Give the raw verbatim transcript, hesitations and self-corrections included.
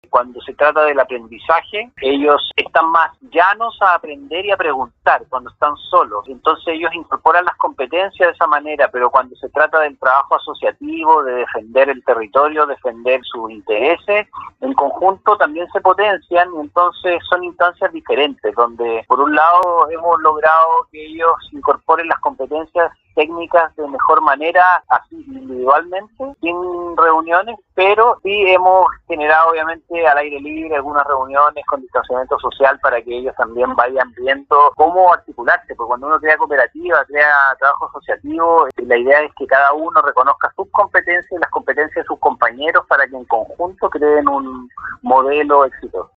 Cuando se trata del aprendizaje, ellos están más llanos a aprender y a preguntar cuando están solos. Entonces ellos incorporan las competencias de esa manera, pero cuando se trata del trabajo asociativo, de defender el territorio, defender sus intereses, en conjunto también se potencian, y entonces son instancias diferentes, donde por un lado hemos logrado que ellos incorporen las competencias técnicas de mejor manera, así individualmente, sin reuniones, pero sí hemos generado obviamente al aire libre algunas reuniones con distanciamiento social para que ellos también vayan viendo cómo articularse, porque cuando uno crea cooperativa, crea trabajo asociativo, la idea es que cada uno reconozca sus competencias y las competencias de sus compañeros para que en conjunto creen un modelo exitoso.